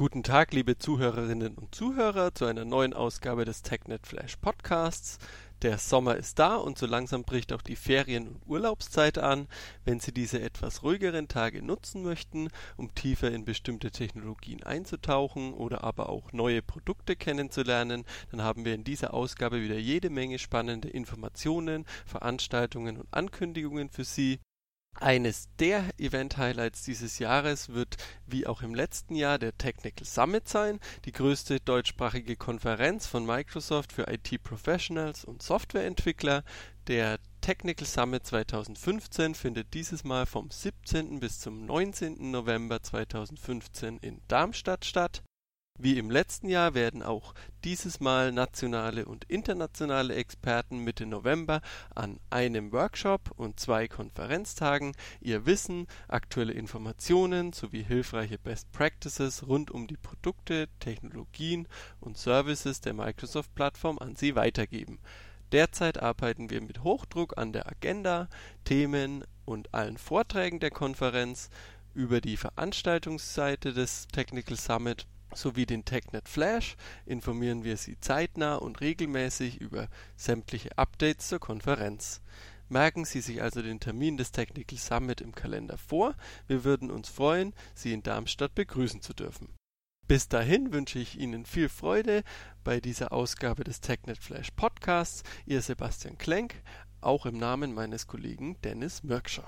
Guten Tag, liebe Zuhörerinnen und Zuhörer, zu einer neuen Ausgabe des TechNet Flash Podcasts. Der Sommer ist da und so langsam bricht auch die Ferien- und Urlaubszeit an. Wenn Sie diese etwas ruhigeren Tage nutzen möchten, um tiefer in bestimmte Technologien einzutauchen oder aber auch neue Produkte kennenzulernen, dann haben wir in dieser Ausgabe wieder jede Menge spannende Informationen, Veranstaltungen und Ankündigungen für Sie. Eines der Event-Highlights dieses Jahres wird, wie auch im letzten Jahr, der Technical Summit sein, die größte deutschsprachige Konferenz von Microsoft für IT-Professionals und Softwareentwickler. Der Technical Summit 2015 findet dieses Mal vom 17. bis zum 19. November 2015 in Darmstadt statt. Wie im letzten Jahr werden auch dieses Mal nationale und internationale Experten Mitte November an einem Workshop und 2 Konferenztagen ihr Wissen, aktuelle Informationen sowie hilfreiche Best Practices rund um die Produkte, Technologien und Services der Microsoft-Plattform an Sie weitergeben. Derzeit arbeiten wir mit Hochdruck an der Agenda, Themen und allen Vorträgen der Konferenz. Über die Veranstaltungsseite des Technical Summit sowie den TechNet Flash informieren wir Sie zeitnah und regelmäßig über sämtliche Updates zur Konferenz. Merken Sie sich also den Termin des Technical Summit im Kalender vor. Wir würden uns freuen, Sie in Darmstadt begrüßen zu dürfen. Bis dahin wünsche ich Ihnen viel Freude bei dieser Ausgabe des TechNet Flash Podcasts. Ihr Sebastian Klenk, auch im Namen meines Kollegen Dennis Mürkscher.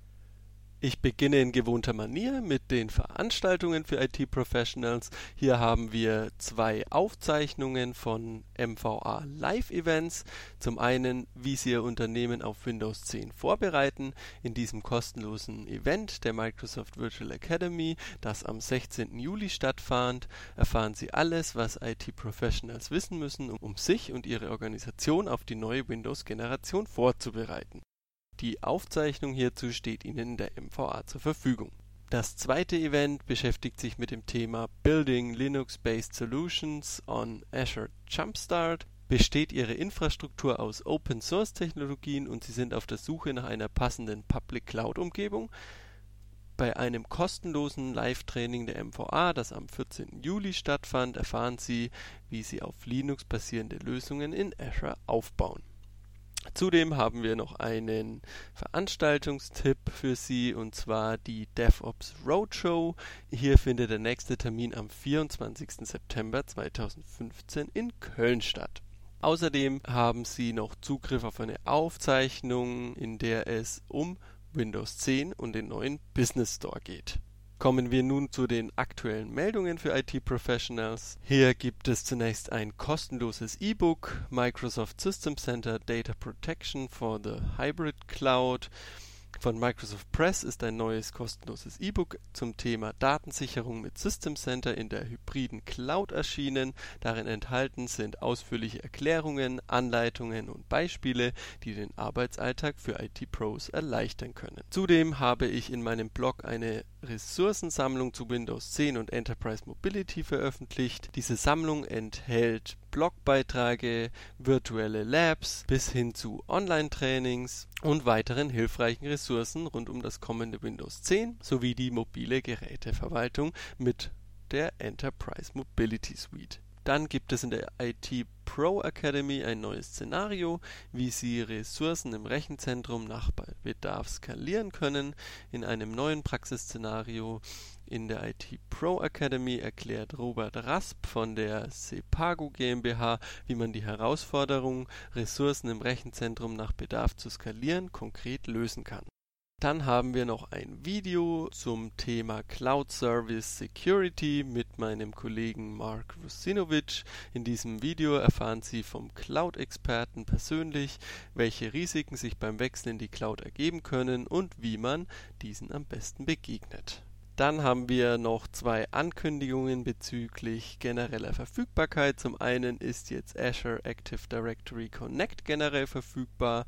Ich beginne in gewohnter Manier mit den Veranstaltungen für IT-Professionals. Hier haben wir 2 Aufzeichnungen von MVA Live-Events. Zum einen, wie Sie Ihr Unternehmen auf Windows 10 vorbereiten. In diesem kostenlosen Event der Microsoft Virtual Academy, das am 16. Juli stattfand, erfahren Sie alles, was IT-Professionals wissen müssen, um sich und ihre Organisation auf die neue Windows-Generation vorzubereiten. Die Aufzeichnung hierzu steht Ihnen in der MVA zur Verfügung. Das zweite Event beschäftigt sich mit dem Thema Building Linux-Based Solutions on Azure Jumpstart. Besteht Ihre Infrastruktur aus Open-Source-Technologien und Sie sind auf der Suche nach einer passenden Public-Cloud-Umgebung? Bei einem kostenlosen Live-Training der MVA, das am 14. Juli stattfand, erfahren Sie, wie Sie auf Linux basierende Lösungen in Azure aufbauen. Zudem haben wir noch einen Veranstaltungstipp für Sie, und zwar die DevOps Roadshow. Hier findet der nächste Termin am 24. September 2015 in Köln statt. Außerdem haben Sie noch Zugriff auf eine Aufzeichnung, in der es um Windows 10 und den neuen Business Store geht. Kommen wir nun zu den aktuellen Meldungen für IT-Professionals. Hier gibt es zunächst ein kostenloses E-Book, Microsoft System Center Data Protection for the Hybrid Cloud. Von Microsoft Press ist ein neues kostenloses E-Book zum Thema Datensicherung mit System Center in der hybriden Cloud erschienen. Darin enthalten sind ausführliche Erklärungen, Anleitungen und Beispiele, die den Arbeitsalltag für IT-Pros erleichtern können. Zudem habe ich in meinem Blog eine Ressourcensammlung zu Windows 10 und Enterprise Mobility veröffentlicht. Diese Sammlung enthält Blogbeiträge, virtuelle Labs bis hin zu Online-Trainings und weiteren hilfreichen Ressourcen rund um das kommende Windows 10 sowie die mobile Geräteverwaltung mit der Enterprise Mobility Suite. Dann gibt es in der IT Pro Academy ein neues Szenario, wie Sie Ressourcen im Rechenzentrum nach Bedarf skalieren können. In einem neuen Praxisszenario in der IT Pro Academy erklärt Robert Rasp von der Sepago GmbH, wie man die Herausforderung, Ressourcen im Rechenzentrum nach Bedarf zu skalieren, konkret lösen kann. Dann haben wir noch ein Video zum Thema Cloud Service Security mit meinem Kollegen Mark Rusinovic. In diesem Video erfahren Sie vom Cloud-Experten persönlich, welche Risiken sich beim Wechsel in die Cloud ergeben können und wie man diesen am besten begegnet. Dann haben wir noch 2 Ankündigungen bezüglich genereller Verfügbarkeit. Zum einen ist jetzt Azure Active Directory Connect generell verfügbar.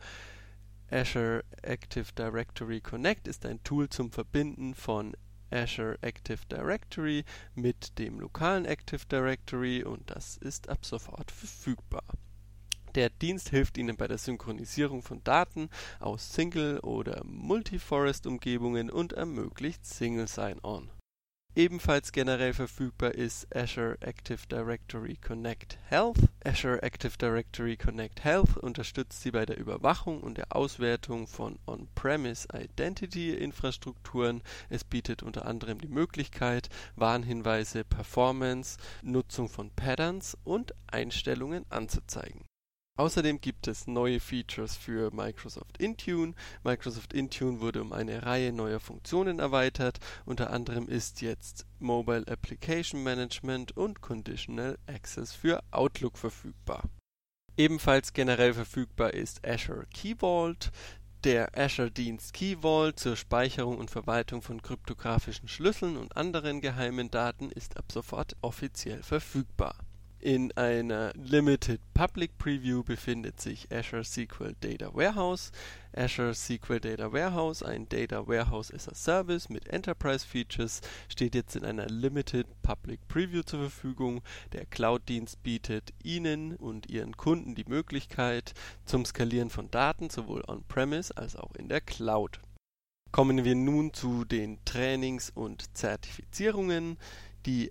Azure Active Directory Connect ist ein Tool zum Verbinden von Azure Active Directory mit dem lokalen Active Directory und das ist ab sofort verfügbar. Der Dienst hilft Ihnen bei der Synchronisierung von Daten aus Single- oder Multi-Forest-Umgebungen und ermöglicht Single Sign-On. Ebenfalls generell verfügbar ist Azure Active Directory Connect Health. Azure Active Directory Connect Health unterstützt Sie bei der Überwachung und der Auswertung von On-Premise Identity-Infrastrukturen. Es bietet unter anderem die Möglichkeit, Warnhinweise, Performance, Nutzung von Patterns und Einstellungen anzuzeigen. Außerdem gibt es neue Features für Microsoft Intune. Microsoft Intune wurde um eine Reihe neuer Funktionen erweitert. Unter anderem ist jetzt Mobile Application Management und Conditional Access für Outlook verfügbar. Ebenfalls generell verfügbar ist Azure Key Vault. Der Azure-Dienst Key Vault zur Speicherung und Verwaltung von kryptografischen Schlüsseln und anderen geheimen Daten ist ab sofort offiziell verfügbar. In einer Limited Public Preview befindet sich Azure SQL Data Warehouse. Azure SQL Data Warehouse, ein Data Warehouse as a Service mit Enterprise Features, steht jetzt in einer Limited Public Preview zur Verfügung. Der Cloud-Dienst bietet Ihnen und Ihren Kunden die Möglichkeit zum Skalieren von Daten, sowohl on-premise als auch in der Cloud. Kommen wir nun zu den Trainings und Zertifizierungen. Die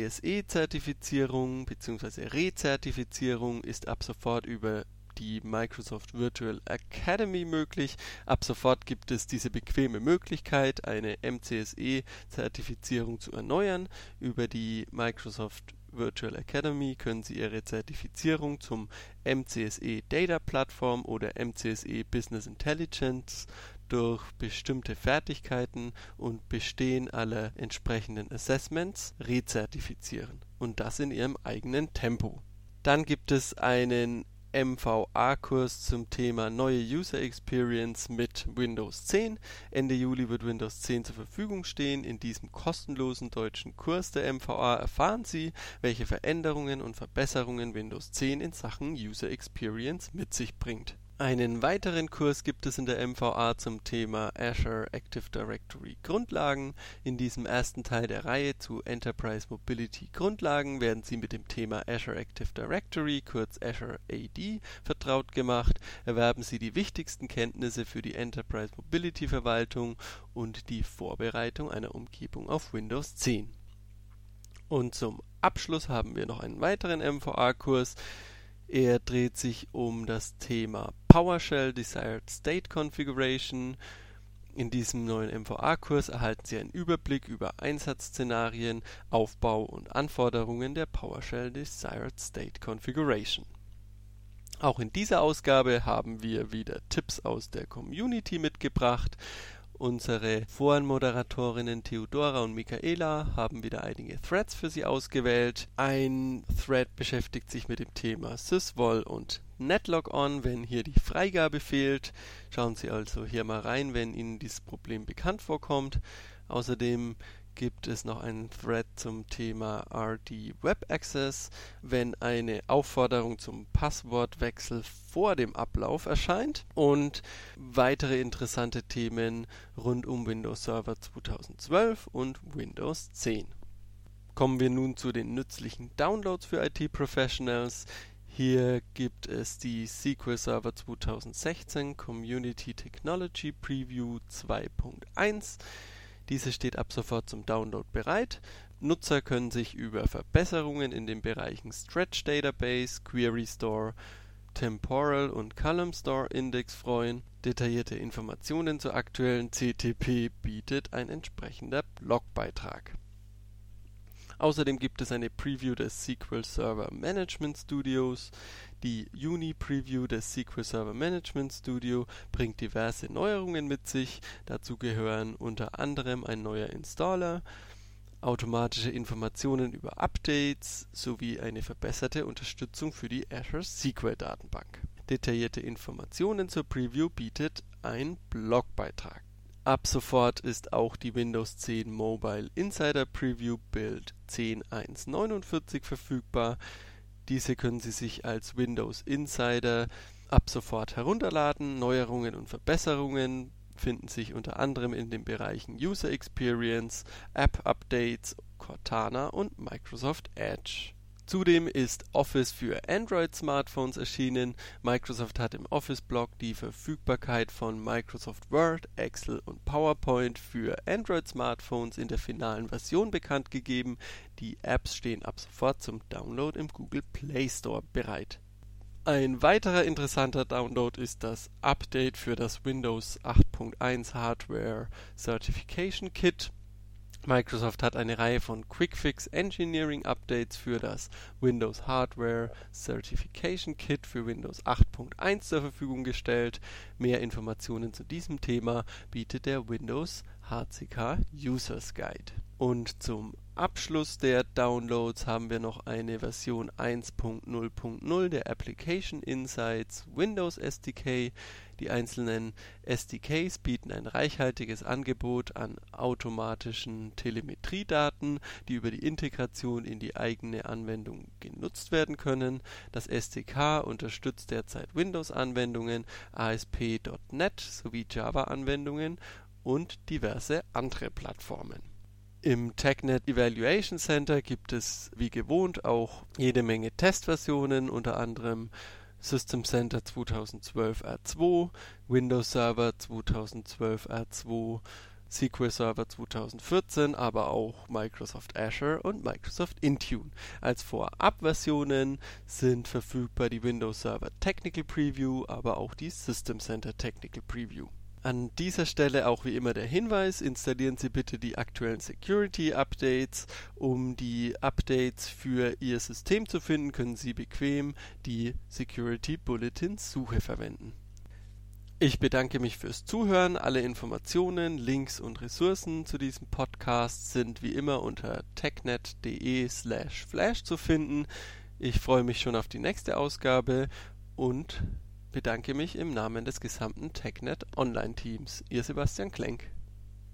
MCSE-Zertifizierung bzw. Rezertifizierung ist ab sofort über die Microsoft Virtual Academy möglich. Ab sofort gibt es diese bequeme Möglichkeit, eine MCSE-Zertifizierung zu erneuern. Über die Microsoft Virtual Academy können Sie Ihre Zertifizierung zum MCSE Data Platform oder MCSE Business Intelligence durch bestimmte Fertigkeiten und Bestehen aller entsprechenden Assessments rezertifizieren und das in Ihrem eigenen Tempo. Dann gibt es einen MVA-Kurs zum Thema neue User Experience mit Windows 10. Ende Juli wird Windows 10 zur Verfügung stehen. In diesem kostenlosen deutschen Kurs der MVA erfahren Sie, welche Veränderungen und Verbesserungen Windows 10 in Sachen User Experience mit sich bringt. Einen weiteren Kurs gibt es in der MVA zum Thema Azure Active Directory Grundlagen. In diesem ersten Teil der Reihe zu Enterprise Mobility Grundlagen werden Sie mit dem Thema Azure Active Directory, kurz Azure AD, vertraut gemacht. Erwerben Sie die wichtigsten Kenntnisse für die Enterprise Mobility Verwaltung und die Vorbereitung einer Umgebung auf Windows 10. Und zum Abschluss haben wir noch einen weiteren MVA-Kurs. Er dreht sich um das Thema PowerShell Desired State Configuration. In diesem neuen MVA-Kurs erhalten Sie einen Überblick über Einsatzszenarien, Aufbau und Anforderungen der PowerShell Desired State Configuration. Auch in dieser Ausgabe haben wir wieder Tipps aus der Community mitgebracht. Unsere Forenmoderatorinnen Theodora und Michaela haben wieder einige Threads für Sie ausgewählt. Ein Thread beschäftigt sich mit dem Thema Sysvol und Netlogon, wenn hier die Freigabe fehlt. Schauen Sie also hier mal rein, wenn Ihnen dieses Problem bekannt vorkommt. Außerdem gibt es noch einen Thread zum Thema RD Web Access, wenn eine Aufforderung zum Passwortwechsel vor dem Ablauf erscheint, und weitere interessante Themen rund um Windows Server 2012 und Windows 10. Kommen wir nun zu den nützlichen Downloads für IT-Professionals. Hier gibt es die SQL Server 2016 Community Technology Preview 2.1. Diese steht ab sofort zum Download bereit. Nutzer können sich über Verbesserungen in den Bereichen Stretch Database, Query Store, Temporal und Column Store Index freuen. Detaillierte Informationen zur aktuellen CTP bietet ein entsprechender Blogbeitrag. Außerdem gibt es eine Preview des SQL Server Management Studios. Die Juni-Preview des SQL Server Management Studio bringt diverse Neuerungen mit sich. Dazu gehören unter anderem ein neuer Installer, automatische Informationen über Updates sowie eine verbesserte Unterstützung für die Azure SQL Datenbank. Detaillierte Informationen zur Preview bietet ein Blogbeitrag. Ab sofort ist auch die Windows 10 Mobile Insider Preview Build 10.1.49 verfügbar. Diese können Sie sich als Windows Insider ab sofort herunterladen. Neuerungen und Verbesserungen finden sich unter anderem in den Bereichen User Experience, App Updates, Cortana und Microsoft Edge. Zudem ist Office für Android-Smartphones erschienen. Microsoft hat im Office-Blog die Verfügbarkeit von Microsoft Word, Excel und PowerPoint für Android-Smartphones in der finalen Version bekannt gegeben. Die Apps stehen ab sofort zum Download im Google Play Store bereit. Ein weiterer interessanter Download ist das Update für das Windows 8.1 Hardware Certification Kit. Microsoft hat eine Reihe von Quick-Fix Engineering Updates für das Windows Hardware Certification Kit für Windows 8.1 zur Verfügung gestellt. Mehr Informationen zu diesem Thema bietet der Windows HCK Users Guide. Und zum Abschluss der Downloads haben wir noch eine Version 1.0.0 der Application Insights Windows SDK. Die einzelnen SDKs bieten ein reichhaltiges Angebot an automatischen Telemetriedaten, die über die Integration in die eigene Anwendung genutzt werden können. Das SDK unterstützt derzeit Windows-Anwendungen, ASP.NET sowie Java-Anwendungen und diverse andere Plattformen. Im TechNet Evaluation Center gibt es wie gewohnt auch jede Menge Testversionen, unter anderem System Center 2012 R2, Windows Server 2012 R2, SQL Server 2014, aber auch Microsoft Azure und Microsoft Intune. Als Vorabversionen sind verfügbar die Windows Server Technical Preview, aber auch die System Center Technical Preview. An dieser Stelle auch wie immer der Hinweis, installieren Sie bitte die aktuellen Security Updates. Um die Updates für Ihr System zu finden, können Sie bequem die Security Bulletins Suche verwenden. Ich bedanke mich fürs Zuhören. Alle Informationen, Links und Ressourcen zu diesem Podcast sind wie immer unter technet.de/flash zu finden. Ich freue mich schon auf die nächste Ausgabe und bedanke mich im Namen des gesamten TechNet Online-Teams. Ihr Sebastian Klenk.